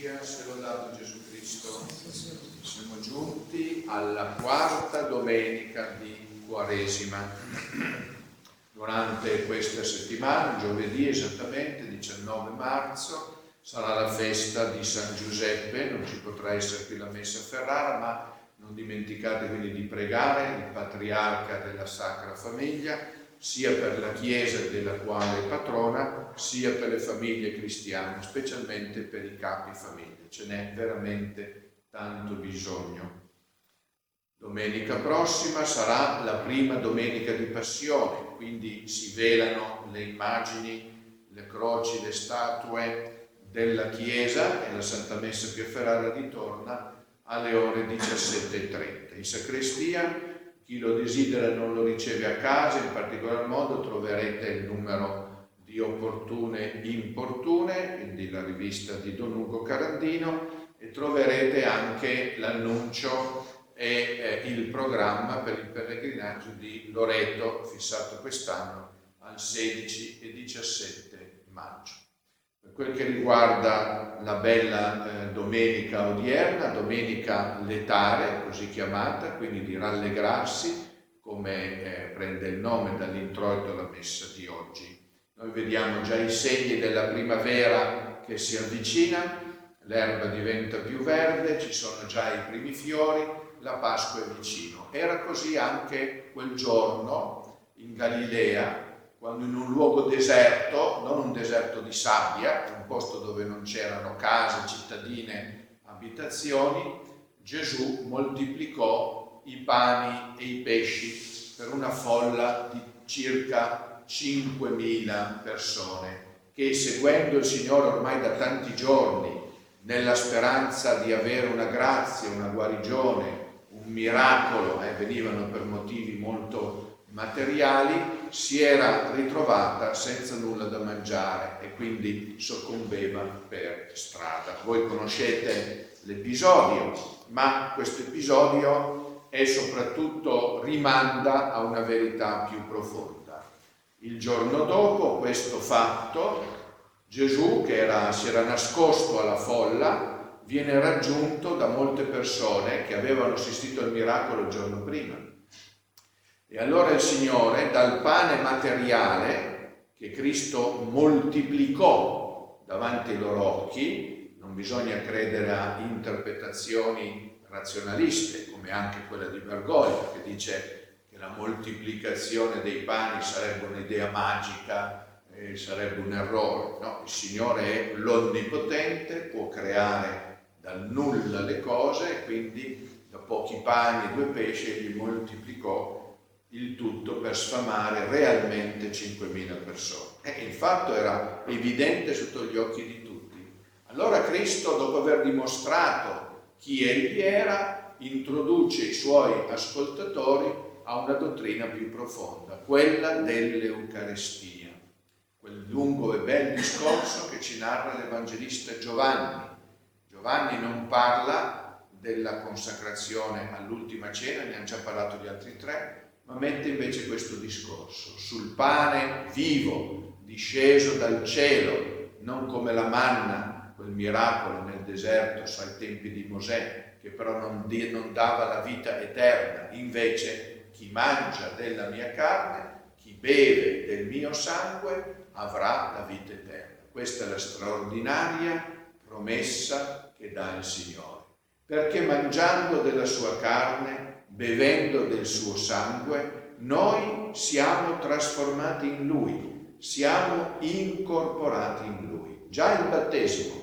sia, se lodato Gesù Cristo. Siamo giunti alla quarta domenica di Quaresima. Durante questa settimana, giovedì esattamente, 19 marzo, sarà la festa di San Giuseppe. Non ci potrà essere qui la messa a Ferrara, ma non dimenticate quindi di pregare il patriarca della Sacra Famiglia, sia per la Chiesa della quale è patrona, sia per le famiglie cristiane, specialmente per i capi famiglia. Ce n'è veramente tanto bisogno. Domenica prossima sarà la prima domenica di Passione, quindi si velano le immagini, le croci, le statue della Chiesa e la Santa Messa qui a Ferrara ritorna alle ore 17:30. In sacrestia, chi lo desidera non lo riceve a casa, in particolar modo troverete il numero di Opportune Importune, quindi la rivista di Don Ugo Carandino, e troverete anche l'annuncio e il programma per il pellegrinaggio di Loreto, fissato quest'anno al 16 e 17 maggio. Per quel che riguarda la bella domenica odierna, domenica letare, così chiamata, quindi di rallegrarsi, come prende il nome dall'introito la messa di oggi. Noi vediamo già i segni della primavera che si avvicina, l'erba diventa più verde, ci sono già i primi fiori, la Pasqua è vicino. Era così anche quel giorno in Galilea, quando in un luogo deserto, non un deserto di sabbia, un posto dove non c'erano case, cittadine, abitazioni, Gesù moltiplicò i pani e i pesci per una folla di circa 5.000 persone che, seguendo il Signore ormai da tanti giorni, nella speranza di avere una grazia, una guarigione, un miracolo, venivano per motivi molto materiali, si era ritrovata senza nulla da mangiare e quindi soccombeva per strada. Voi conoscete l'episodio, ma questo episodio è soprattutto rimanda a una verità più profonda. Il giorno dopo questo fatto, Gesù, che si era nascosto alla folla, viene raggiunto da molte persone che avevano assistito al miracolo il giorno prima. E allora il Signore, dal pane materiale che Cristo moltiplicò davanti ai loro occhi, non bisogna credere a interpretazioni razionaliste, come anche quella di Bergoglio, che dice che la moltiplicazione dei pani sarebbe un'idea magica, sarebbe un errore. No, il Signore è l'Onnipotente, può creare dal nulla le cose, e quindi da pochi pani e 2 pesci egli moltiplicò il tutto per sfamare realmente 5.000 persone. Il fatto era evidente sotto gli occhi di tutti. Allora Cristo, dopo aver dimostrato chi egli era, introduce i suoi ascoltatori a una dottrina più profonda, quella dell'Eucaristia. Quel lungo e bel discorso che ci narra l'Evangelista Giovanni. Giovanni non parla della consacrazione all'ultima cena, ne hanno già parlato gli altri 3, ma mette invece questo discorso sul pane vivo, disceso dal cielo, non come la manna, quel miracolo nel deserto ai tempi di Mosè, che però non dava la vita eterna. Invece chi mangia della mia carne, chi beve del mio sangue, avrà la vita eterna. Questa è la straordinaria promessa che dà il Signore. Perché mangiando della sua carne, bevendo del suo sangue, noi siamo trasformati in Lui, siamo incorporati in Lui. Già il battesimo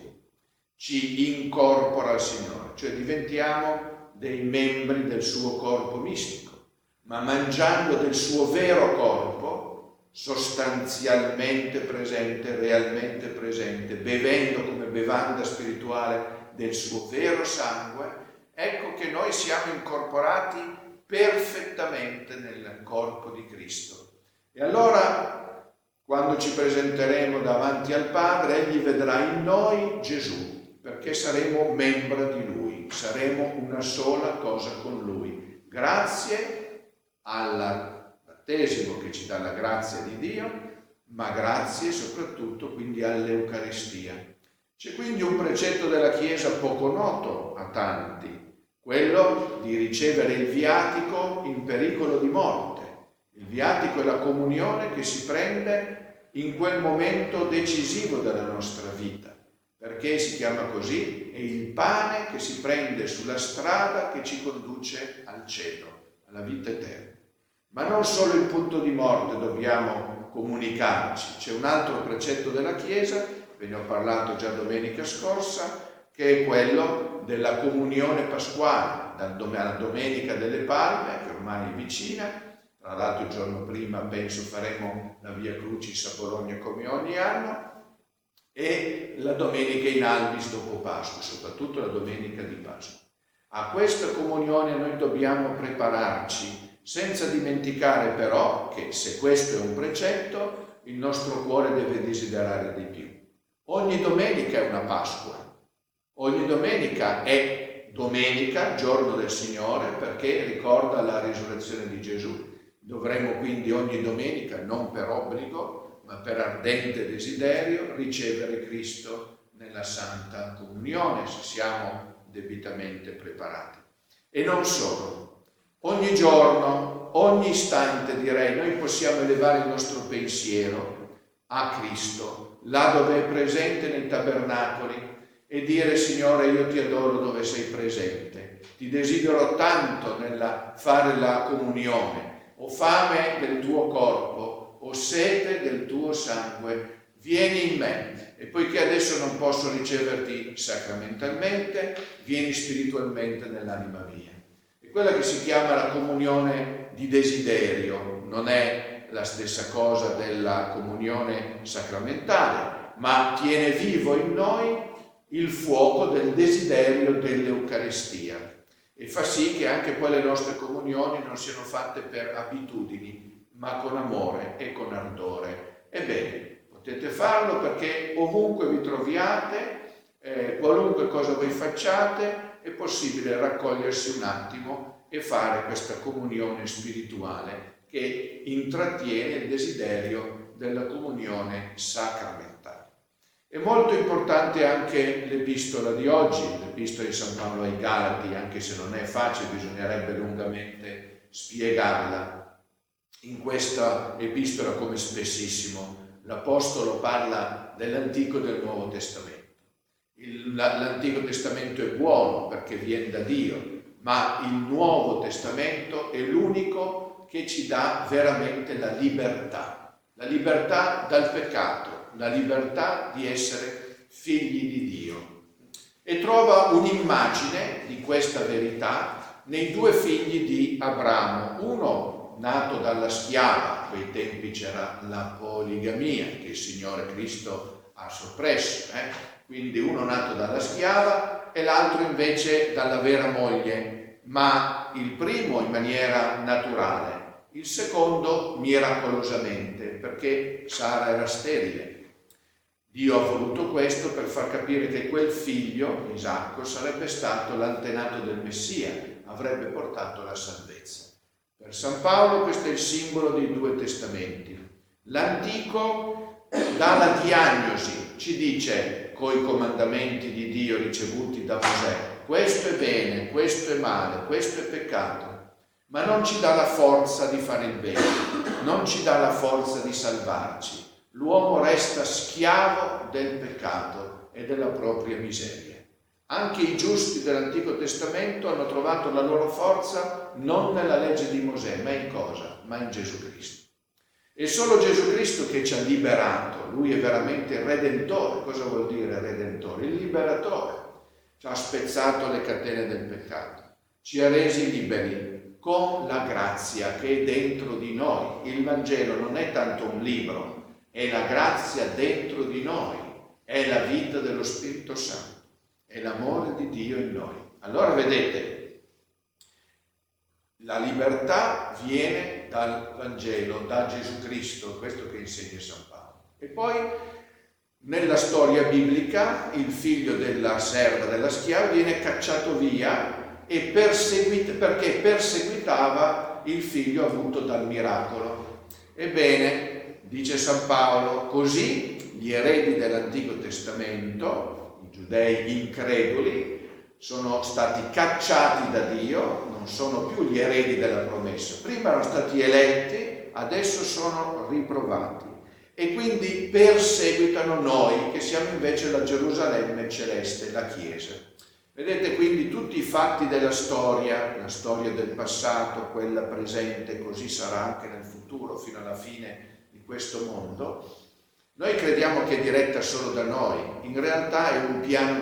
ci incorpora al Signore, cioè diventiamo dei membri del suo corpo mistico, ma mangiando del suo vero corpo, sostanzialmente presente, realmente presente, bevendo come bevanda spirituale del suo vero sangue, ecco che noi siamo incorporati perfettamente nel corpo di Cristo. E allora, quando ci presenteremo davanti al Padre, Egli vedrà in noi Gesù, perché saremo membra di Lui, saremo una sola cosa con Lui, grazie al battesimo che ci dà la grazia di Dio, ma grazie soprattutto quindi all'Eucaristia. C'è quindi un precetto della Chiesa poco noto a tanti, quello di ricevere il viatico in pericolo di morte. Il viatico è la comunione che si prende in quel momento decisivo della nostra vita. Perché si chiama così? È il pane che si prende sulla strada che ci conduce al cielo, alla vita eterna. Ma non solo in punto di morte dobbiamo comunicarci, c'è un altro precetto della Chiesa, ve ne ho parlato già domenica scorsa, che è quello della comunione pasquale, dalla Domenica delle Palme, che ormai è vicina. Tra l'altro il giorno prima penso faremo la Via Crucis a Bologna come ogni anno, e la domenica in Albis dopo Pasqua, soprattutto la domenica di Pasqua. A questa comunione noi dobbiamo prepararci, senza dimenticare però che se questo è un precetto, il nostro cuore deve desiderare di più. Ogni domenica è una Pasqua, ogni domenica è domenica, giorno del Signore, perché ricorda la risurrezione di Gesù. Dovremmo quindi ogni domenica, non per obbligo, ma per ardente desiderio, ricevere Cristo nella Santa Comunione, se siamo debitamente preparati. E non solo, ogni giorno, ogni istante direi, noi possiamo elevare il nostro pensiero a Cristo, là dove è presente nei tabernacoli, e dire: Signore, io ti adoro dove sei presente, ti desidero tanto nella fare la comunione, ho fame del tuo corpo, ho sete del tuo sangue, vieni in me. E poiché adesso non posso riceverti sacramentalmente, vieni spiritualmente nell'anima mia. È quella che si chiama la comunione di desiderio, non è la stessa cosa della comunione sacramentale, ma tiene vivo in noi il fuoco del desiderio dell'Eucaristia e fa sì che anche poi le nostre comunioni non siano fatte per abitudini, ma con amore e con ardore. Ebbene, potete farlo perché ovunque vi troviate, qualunque cosa voi facciate, è possibile raccogliersi un attimo e fare questa comunione spirituale che intrattiene il desiderio della comunione sacramentale. È molto importante anche l'epistola di oggi, l'epistola di San Paolo ai Galati, anche se non è facile, bisognerebbe lungamente spiegarla. In questa epistola, come spessissimo, l'Apostolo parla dell'Antico e del Nuovo Testamento. L'Antico Testamento è buono perché viene da Dio, ma il Nuovo Testamento è l'unico che ci dà veramente la libertà dal peccato, la libertà di essere figli di Dio. E trova un'immagine di questa verità nei due figli di Abramo, uno nato dalla schiava, a quei tempi c'era la poligamia che il Signore Cristo ha soppresso, quindi uno nato dalla schiava e l'altro invece dalla vera moglie, ma il primo in maniera naturale, il secondo miracolosamente, perché Sara era sterile. Dio ha voluto questo per far capire che quel figlio, Isacco, sarebbe stato l'antenato del Messia, avrebbe portato la salvezza. Per San Paolo questo è il simbolo dei due testamenti. L'Antico dà la diagnosi, ci dice coi comandamenti di Dio ricevuti da Mosè: questo è bene, questo è male, questo è peccato, ma non ci dà la forza di fare il bene, non ci dà la forza di salvarci. L'uomo resta schiavo del peccato e della propria miseria. Anche i giusti dell'Antico Testamento hanno trovato la loro forza non nella legge di Mosè, ma in cosa? Ma in Gesù Cristo. È solo Gesù Cristo che ci ha liberato, Lui è veramente il Redentore. Cosa vuol dire Redentore? Il liberatore. Ci ha spezzato le catene del peccato, ci ha resi liberi con la grazia che è dentro di noi. Il Vangelo non è tanto un libro, è la grazia dentro di noi, è la vita dello Spirito Santo. È l'amore di Dio in noi. Allora vedete, la libertà viene dal Vangelo, da Gesù Cristo, questo che insegna San Paolo. E poi nella storia biblica il figlio della serva, della schiava, viene cacciato via e perché perseguitava il figlio avuto dal miracolo. Ebbene, dice San Paolo, così gli eredi dell'Antico Testamento giudei increduli, sono stati cacciati da Dio, non sono più gli eredi della promessa. Prima erano stati eletti, adesso sono riprovati e quindi perseguitano noi che siamo invece la Gerusalemme celeste, la Chiesa. Vedete quindi tutti i fatti della storia, la storia del passato, quella presente, così sarà anche nel futuro fino alla fine di questo mondo. Noi crediamo che è diretta solo da noi, in realtà è un piano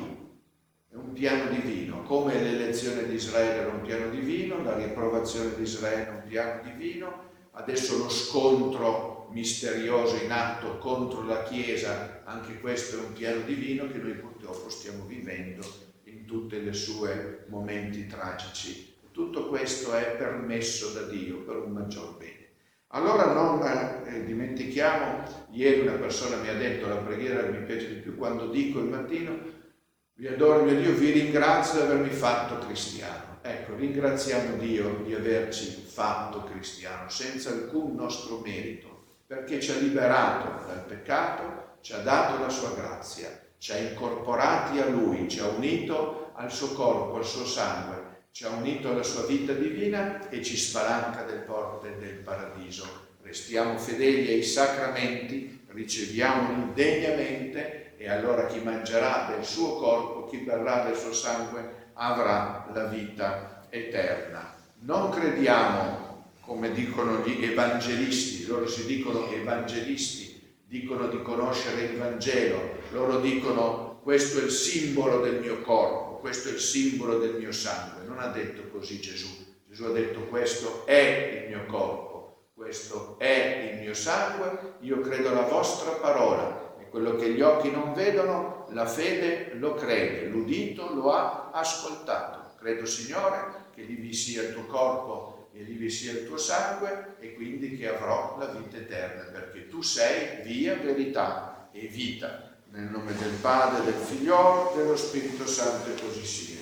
divino, come l'elezione di Israele era un piano divino, la riapprovazione di Israele è un piano divino, adesso lo scontro misterioso in atto contro la Chiesa, anche questo è un piano divino che noi purtroppo stiamo vivendo in tutti i suoi momenti tragici. Tutto questo è permesso da Dio per un maggior bene. Allora non dimentichiamo, ieri una persona mi ha detto la preghiera mi piace di più quando dico il mattino: vi adoro mio Dio, vi ringrazio di avermi fatto cristiano. Ecco, ringraziamo Dio di averci fatto cristiano senza alcun nostro merito, perché ci ha liberato dal peccato, ci ha dato la sua grazia, ci ha incorporati a Lui, ci ha unito al suo corpo, al suo sangue, ci ha unito alla sua vita divina e ci spalanca le porte del paradiso. Restiamo fedeli ai sacramenti, riceviamoli degnamente e allora chi mangerà del suo corpo, chi berrà del suo sangue avrà la vita eterna. Non crediamo, come dicono gli evangelisti, loro si dicono evangelisti, dicono di conoscere il Vangelo, loro dicono questo è il simbolo del mio corpo, questo è il simbolo del mio sangue. Non ha detto così Gesù. Gesù ha detto questo è il mio corpo, questo è il mio sangue, io credo alla vostra parola e quello che gli occhi non vedono, la fede lo crede, l'udito lo ha ascoltato. Credo, Signore, che lì vi sia il tuo corpo e lì vi sia il tuo sangue e quindi che avrò la vita eterna, perché tu sei via, verità e vita. Nel nome del Padre, del Figliolo, dello Spirito Santo e così sia.